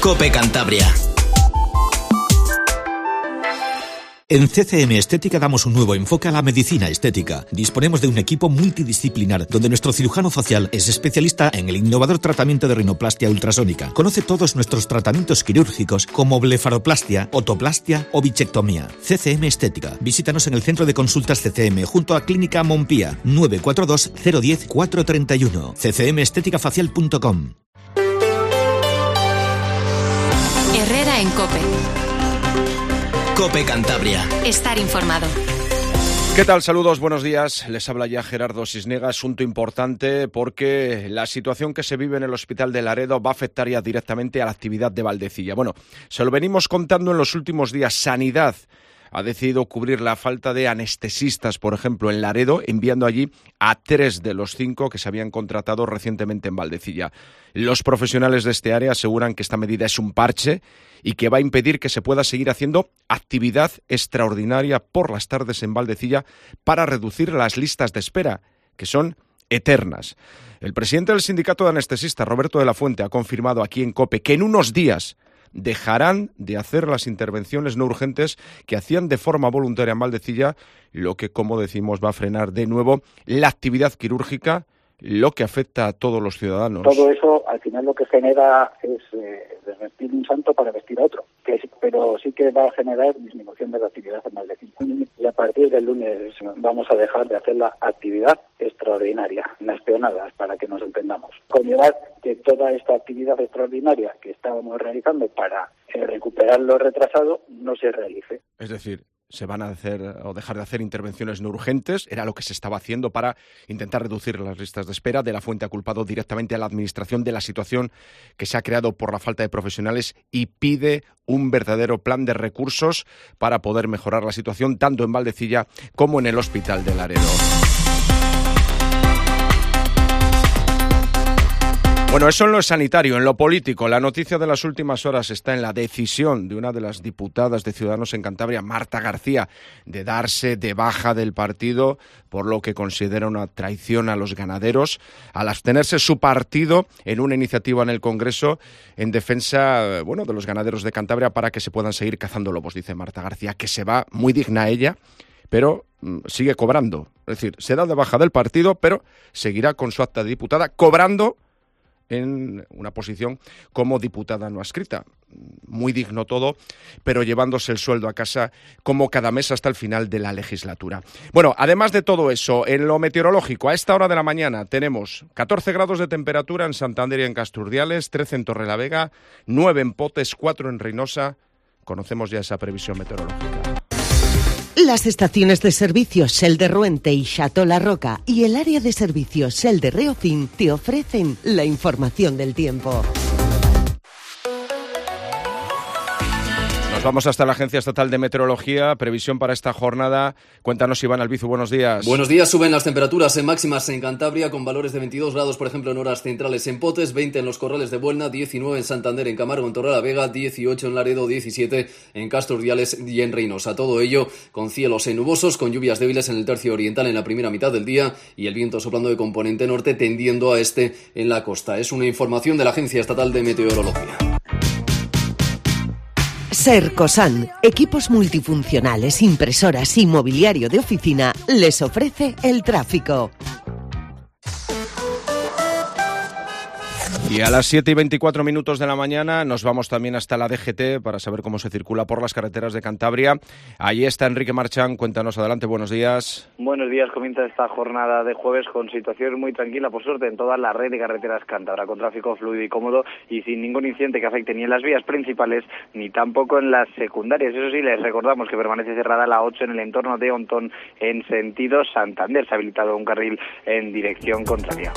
COPE Cantabria. En CCM Estética damos un nuevo enfoque a la medicina estética. Disponemos de un equipo multidisciplinar donde nuestro cirujano facial es especialista en el innovador tratamiento de rinoplastia ultrasónica. Conoce todos nuestros tratamientos quirúrgicos como blefaroplastia, otoplastia o bichectomía. CCM Estética. Visítanos en el centro de consultas CCM junto a Clínica Montpía, 942 010 431. ccmesteticafacial.com. Herrera en COPE. COPE Cantabria. Estar informado. ¿Qué tal? Saludos, buenos días. Les habla ya Gerardo Sisnega. Asunto importante porque la situación que se vive en el Hospital de Laredo va a afectar ya directamente a la actividad de Valdecilla. Bueno, se lo venimos contando en los últimos días. Sanidad ha decidido cubrir la falta de anestesistas, por ejemplo, en Laredo, enviando allí a 3 de los 5 que se habían contratado recientemente en Valdecilla. Los profesionales de este área aseguran que esta medida es un parche y que va a impedir que se pueda seguir haciendo actividad extraordinaria por las tardes en Valdecilla para reducir las listas de espera, que son eternas. El presidente del sindicato de anestesistas, Roberto de la Fuente, ha confirmado aquí en COPE que en unos días dejarán de hacer las intervenciones no urgentes que hacían de forma voluntaria en Valdecilla, lo que, como decimos, va a frenar de nuevo la actividad quirúrgica, lo que afecta a todos los ciudadanos. Todo eso, al final, lo que genera es desvestir un santo para vestir a otro, pero sí que va a generar disminución de la actividad en Valdecilla. Y a partir del lunes vamos a dejar de hacer la actividad extraordinaria, las peonadas, para que nos entendamos. Conllevar que toda esta actividad extraordinaria que estábamos realizando para recuperar lo retrasado no se realice. Es decir, se van a hacer o dejar de hacer intervenciones no urgentes, era lo que se estaba haciendo para intentar reducir las listas de espera. De la Fuente ha culpado directamente a la Administración de la situación que se ha creado por la falta de profesionales y pide un verdadero plan de recursos para poder mejorar la situación tanto en Valdecilla como en el Hospital de Laredo. Bueno, eso en lo sanitario. En lo político, la noticia de las últimas horas está en la decisión de una de las diputadas de Ciudadanos en Cantabria, Marta García, de darse de baja del partido por lo que considera una traición a los ganaderos, al abstenerse su partido en una iniciativa en el Congreso en defensa, de los ganaderos de Cantabria para que se puedan seguir cazando lobos. Dice Marta García que se va, muy digna ella, pero sigue cobrando. Es decir, se da de baja del partido, pero seguirá con su acta de diputada cobrando en una posición como diputada no adscrita. Muy digno todo, pero llevándose el sueldo a casa como cada mes hasta el final de la legislatura. Bueno, además de todo eso, en lo meteorológico, a esta hora de la mañana tenemos 14 grados de temperatura en Santander y en Casturdiales, 13 en Torrelavega, 9 en Potes, 4 en Reynosa. Conocemos ya esa previsión meteorológica. Las estaciones de servicio Shell de Ruente y Chateau La Roca y el área de servicio Shell de Reofín te ofrecen la información del tiempo. Vamos hasta la Agencia Estatal de Meteorología. Previsión para esta jornada. Cuéntanos, Iván Albizu, buenos días. Buenos días. Suben las temperaturas en máximas en Cantabria con valores de 22 grados, por ejemplo, en horas centrales en Potes, 20 en los Corrales de Buelna, 19 en Santander, en Camargo, en Torrelavega, 18 en Laredo, 17 en Casturdiales y en Reynosa. Todo ello con cielos nubosos, con lluvias débiles en el tercio oriental en la primera mitad del día y el viento soplando de componente norte tendiendo a este en la costa. Es una información de la Agencia Estatal de Meteorología. Sercosan, equipos multifuncionales, impresoras y mobiliario de oficina, les ofrece el tráfico. Y a las 7:24 de la mañana nos vamos también hasta la DGT para saber cómo se circula por las carreteras de Cantabria. Allí está Enrique Marchán, cuéntanos, adelante, buenos días. Buenos días, comienza esta jornada de jueves con situación muy tranquila, por suerte, en toda la red de carreteras cántabra, con tráfico fluido y cómodo y sin ningún incidente que afecte ni en las vías principales ni tampoco en las secundarias. Eso sí, les recordamos que permanece cerrada la 8 en el entorno de Ontón en sentido Santander. Se ha habilitado un carril en dirección contraria.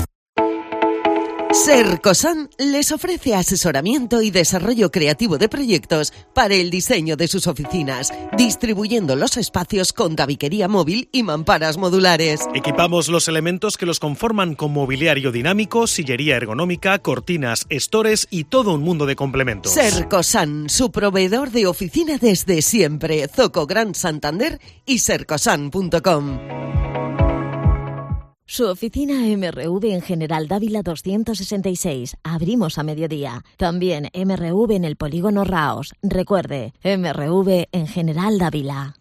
Sercosan les ofrece asesoramiento y desarrollo creativo de proyectos para el diseño de sus oficinas, distribuyendo los espacios con tabiquería móvil y mamparas modulares. Equipamos los elementos que los conforman con mobiliario dinámico, sillería ergonómica, cortinas, estores y todo un mundo de complementos. Sercosan, su proveedor de oficina desde siempre. Zoco Gran Santander y sercosan.com. Su oficina MRV en General Dávila 266. Abrimos a mediodía. También MRV en el Polígono Raos. Recuerde, MRV en General Dávila.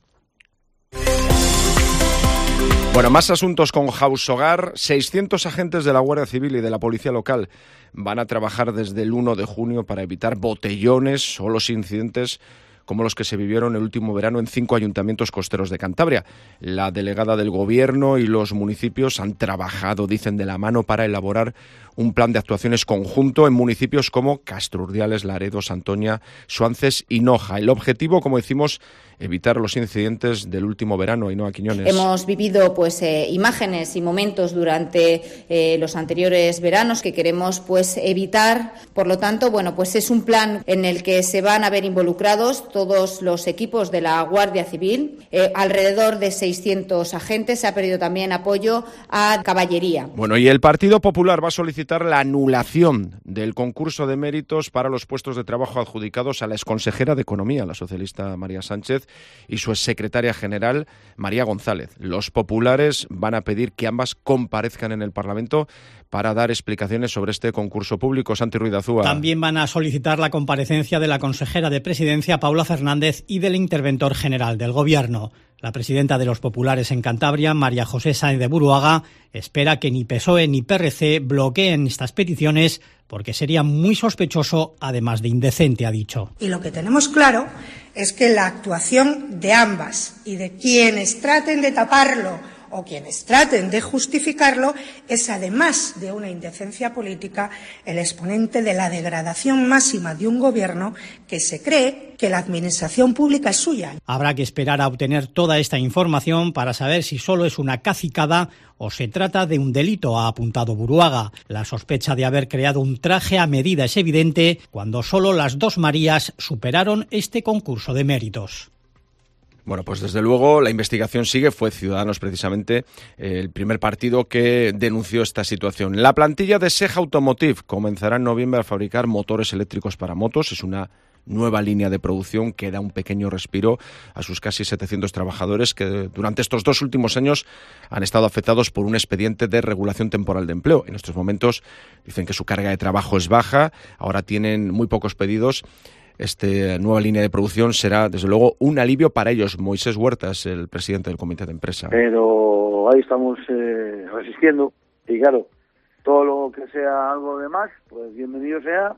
Bueno, más asuntos con House Hogar. 600 agentes de la Guardia Civil y de la Policía Local van a trabajar desde el 1 de junio para evitar botellones o los incidentes como los que se vivieron el último verano en 5 ayuntamientos costeros de Cantabria. La delegada del Gobierno y los municipios han trabajado, dicen, de la mano para elaborar un plan de actuaciones conjunto en municipios como Castro Urdiales, Laredo, Santoña, Suances y Noja. El objetivo, como decimos, evitar los incidentes del último verano. Ainhoa Quiñones. Hemos vivido imágenes y momentos durante los anteriores veranos que queremos evitar. Por lo tanto, es un plan en el que se van a ver involucrados todos los equipos de la Guardia Civil. Alrededor de 600 agentes. Se ha pedido también apoyo a caballería. Bueno, y el Partido Popular va a solicitar la anulación del concurso de méritos para los puestos de trabajo adjudicados a la exconsejera de Economía, la socialista María Sánchez, y su exsecretaria general, María González. Los populares van a pedir que ambas comparezcan en el Parlamento para dar explicaciones sobre este concurso público. Santi Ruiz de Azúa. También van a solicitar la comparecencia de la consejera de Presidencia, Paula Fernández, y del interventor general del Gobierno. La presidenta de los populares en Cantabria, María José Sáenz de Buruaga, espera que ni PSOE ni PRC bloqueen estas peticiones porque sería muy sospechoso, además de indecente, ha dicho. Y lo que tenemos claro es que la actuación de ambas y de quienes traten de taparlo o quienes traten de justificarlo es, además de una indecencia política, el exponente de la degradación máxima de un gobierno que se cree que la administración pública es suya. Habrá que esperar a obtener toda esta información para saber si solo es una cacicada o se trata de un delito, ha apuntado Buruaga. La sospecha de haber creado un traje a medida es evidente cuando solo las dos Marías superaron este concurso de méritos. Bueno, pues desde luego la investigación sigue. Fue Ciudadanos precisamente el primer partido que denunció esta situación. La plantilla de SEG Automotive comenzará en noviembre a fabricar motores eléctricos para motos. Es una nueva línea de producción que da un pequeño respiro a sus casi 700 trabajadores que durante estos 2 últimos años han estado afectados por un expediente de regulación temporal de empleo. En estos momentos dicen que su carga de trabajo es baja, ahora tienen muy pocos pedidos. Esta nueva línea de producción será, desde luego, un alivio para ellos. Moisés Huertas, el presidente del comité de empresa. Pero ahí estamos resistiendo y claro, todo lo que sea algo de más, pues bienvenido sea,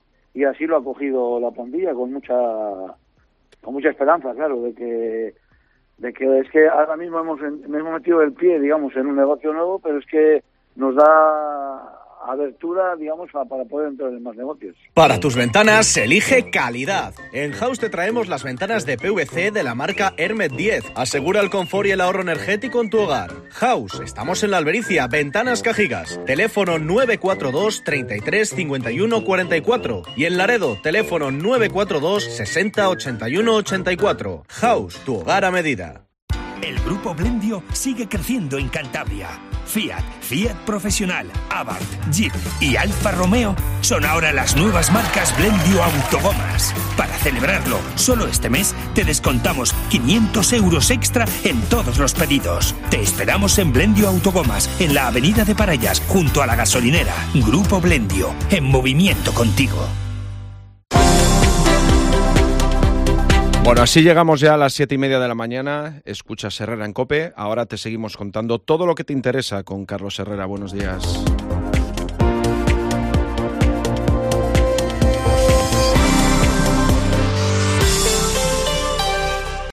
y así lo ha cogido la plantilla con mucha esperanza, claro, de que es que ahora mismo hemos metido el pie, digamos, en un negocio nuevo, pero es que nos da abertura, digamos, para poder entrar en más negocios. Para tus ventanas, elige calidad. En House te traemos las ventanas de PVC de la marca Hermet 10. Asegura el confort y el ahorro energético en tu hogar. House, estamos en La Albericia, Ventanas Cajigas. Teléfono 942 33 51 44. Y en Laredo, teléfono 942 60 81 84. House, tu hogar a medida. El grupo Blendio sigue creciendo en Cantabria. Fiat Profesional, Abarth, Jeep y Alfa Romeo son ahora las nuevas marcas Blendio Autogomas. Para celebrarlo, solo este mes te descontamos 500 euros extra en todos los pedidos. Te esperamos en Blendio Autogomas, en la avenida de Parellas, junto a la gasolinera. Grupo Blendio, en movimiento contigo. Bueno, así llegamos ya a las 7:30 de la mañana. Escuchas Herrera en COPE. Ahora te seguimos contando todo lo que te interesa con Carlos Herrera. Buenos días.